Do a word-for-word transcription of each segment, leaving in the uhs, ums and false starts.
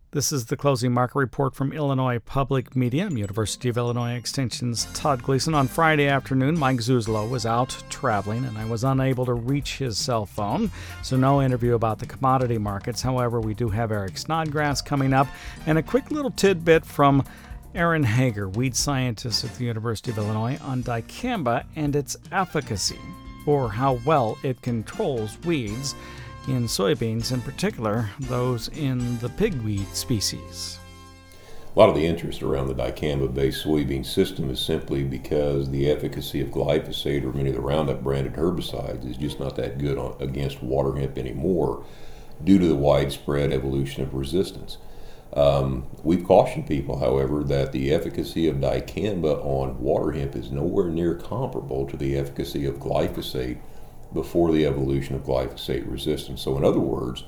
This is the closing market report from Illinois Public Media. I'm University of Illinois Extension's Todd Gleason. On Friday afternoon, Mike Zuzolo was out traveling, and I was unable to reach his cell phone, so no interview about the commodity markets. However, we do have Eric Snodgrass coming up, and a quick little tidbit from Aaron Hager, weed scientist at the University of Illinois, on dicamba and its efficacy, or how well it controls weeds in soybeans, in particular those in the pigweed species. A lot of the interest around the dicamba-based soybean system is simply because the efficacy of glyphosate or many of the Roundup branded herbicides is just not that good on, against water hemp anymore due to the widespread evolution of resistance. Um, we've cautioned people, however, that the efficacy of dicamba on water hemp is nowhere near comparable to the efficacy of glyphosate before the evolution of glyphosate resistance. So in other words,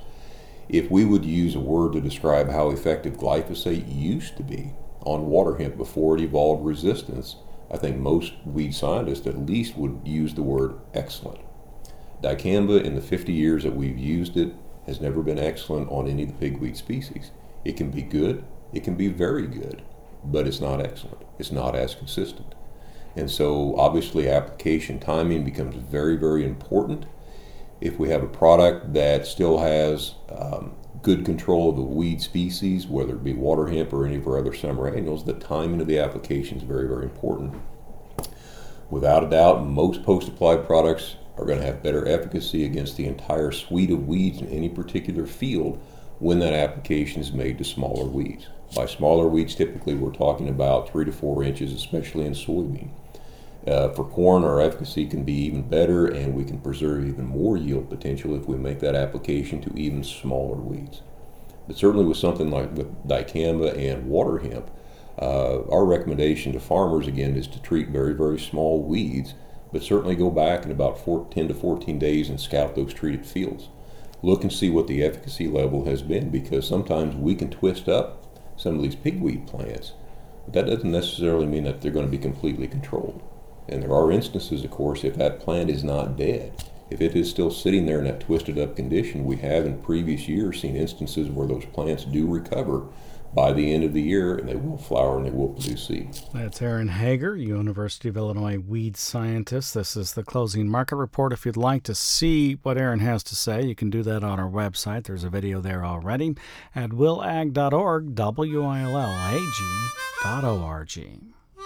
if we would use a word to describe how effective glyphosate used to be on water hemp before it evolved resistance, I think most weed scientists at least would use the word excellent. Dicamba, in the fifty years that we've used it, has never been excellent on any of the pigweed species. It can be good, it can be very good, but it's not excellent. It's not as consistent. And so obviously application timing becomes very, very important. If we have a product that still has um, good control of the weed species, whether it be water hemp or any of our other summer annuals, the timing of the application is very, very important. Without a doubt, most post-applied products are going to have better efficacy against the entire suite of weeds in any particular field when that application is made to smaller weeds. By smaller weeds, typically we're talking about three to four inches, especially in soybean. Uh, for corn, our efficacy can be even better, and we can preserve even more yield potential if we make that application to even smaller weeds. But certainly with something like with dicamba and water hemp, uh, our recommendation to farmers, again, is to treat very, very small weeds, but certainly go back in about four, ten to fourteen days and scout those treated fields. Look and see what the efficacy level has been, because sometimes we can twist up some of these pigweed plants, but that doesn't necessarily mean that they're going to be completely controlled. And there are instances, of course, if that plant is not dead, if it is still sitting there in that twisted up condition, we have in previous years seen instances where those plants do recover by the end of the year, and they will flower and they will produce seed. That's Aaron Hager, University of Illinois weed scientist. This is the closing market report. If you'd like to see what Aaron has to say, you can do that on our website. There's a video there already at will ag dot org, W I L L A G dot O R G.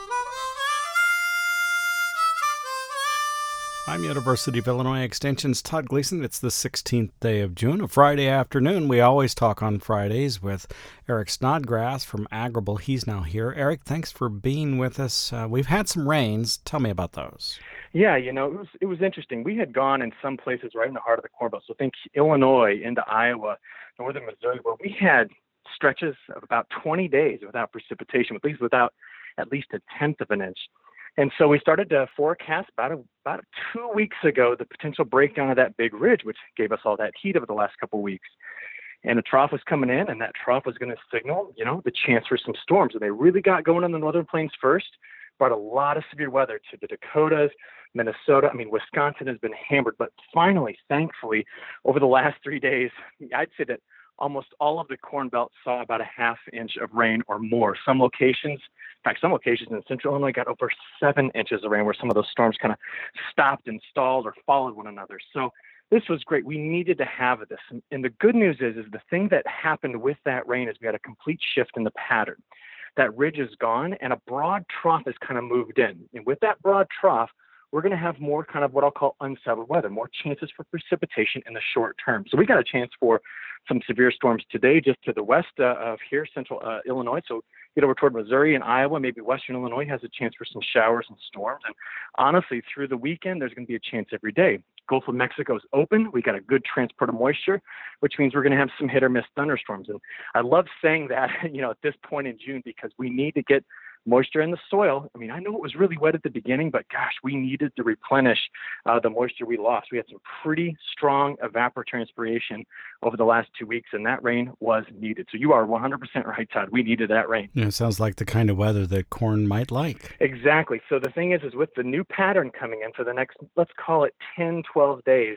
I'm University of Illinois Extension's Todd Gleason. It's the sixteenth day of June, a Friday afternoon. We always talk on Fridays with Eric Snodgrass from Agrible. He's now here. Eric, thanks for being with us. Uh, we've had some rains. Tell me about those. Yeah, you know, it was it was interesting. We had gone in some places right in the heart of the Corn Belt. So think Illinois into Iowa, northern Missouri, where we had stretches of about twenty days without precipitation, at least without at least a tenth of an inch. And so we started to forecast about a, about two weeks ago the potential breakdown of that big ridge, which gave us all that heat over the last couple of weeks. And a trough was coming in, and that trough was going to signal, you know, the chance for some storms. And they really got going on the northern plains first, brought a lot of severe weather to the Dakotas, Minnesota. I mean, Wisconsin has been hammered. But finally, thankfully, over the last three days, I'd say that almost all of the Corn Belt saw about a half inch of rain or more. Some locations, in fact, some locations in central Illinois got over seven inches of rain, where some of those storms kind of stopped and stalled or followed one another. So this was great. We needed to have this. And, and the good news is, is the thing that happened with that rain is we had a complete shift in the pattern. That ridge is gone, and a broad trough has kind of moved in. And with that broad trough, we're going to have more kind of what I'll call unsettled weather, more chances for precipitation in the short term. So we got a chance for some severe storms today just to the west uh, of here, central uh, Illinois. So get over toward Missouri and Iowa, maybe western Illinois has a chance for some showers and storms. And honestly, through the weekend, there's going to be a chance every day. Gulf of Mexico is open. We got a good transport of moisture, which means we're going to have some hit or miss thunderstorms. And I love saying that, you know, at this point in June, because we need to get moisture in the soil. I mean, I know it was really wet at the beginning, but gosh, we needed to replenish uh, the moisture we lost. We had some pretty strong evapotranspiration over the last two weeks, and that rain was needed. So you are one hundred percent right, Todd. We needed that rain. Yeah, it sounds like the kind of weather that corn might like. Exactly. So the thing is, is with the new pattern coming in for the next, let's call it ten, twelve days,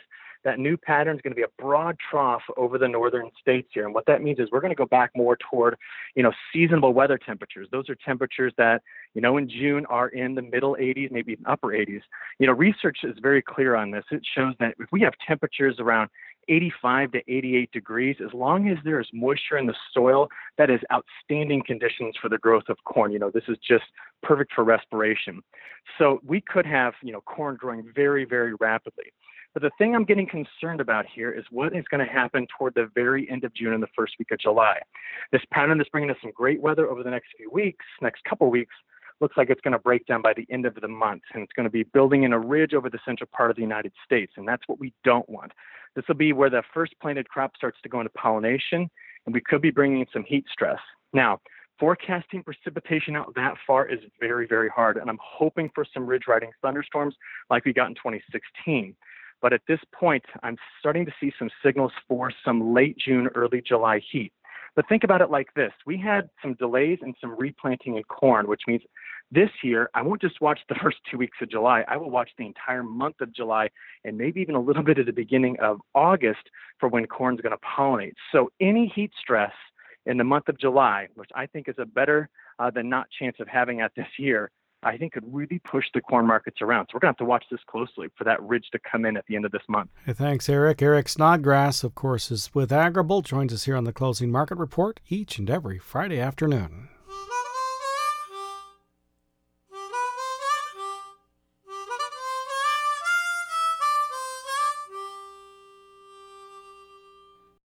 That new pattern is going to be a broad trough over the northern states here. And what that means is we're going to go back more toward, you know, seasonable weather temperatures. Those are temperatures that, you know, in June are in the middle eighties, maybe even upper eighties. You know, research is very clear on this. It shows that if we have temperatures around eighty-five to eighty-eight degrees, as long as there is moisture in the soil, that is outstanding conditions for the growth of corn. You know, this is just perfect for respiration. So we could have, you know, corn growing very, very rapidly. But the thing I'm getting concerned about here is what is going to happen toward the very end of June and the first week of July. This pattern is bringing us some great weather over the next few weeks, next couple weeks, looks like it's going to break down by the end of the month, and it's going to be building in a ridge over the central part of the United States, and that's what we don't want. This will be where the first planted crop starts to go into pollination, and we could be bringing in some heat stress. Now, forecasting precipitation out that far is very, very hard, and I'm hoping for some ridge-riding thunderstorms like we got in twenty sixteen. But at this point, I'm starting to see some signals for some late June, early July heat. But think about it like this. We had some delays and some replanting in corn, which means this year, I won't just watch the first two weeks of July. I will watch the entire month of July and maybe even a little bit at the beginning of August for when corn's going to pollinate. So any heat stress in the month of July, which I think is a better uh, than not chance of having at this year, I think could really push the corn markets around. So we're going to have to watch this closely for that ridge to come in at the end of this month. Hey, thanks, Eric. Eric Snodgrass, of course, is with Agribolt, joins us here on the Closing Market Report each and every Friday afternoon.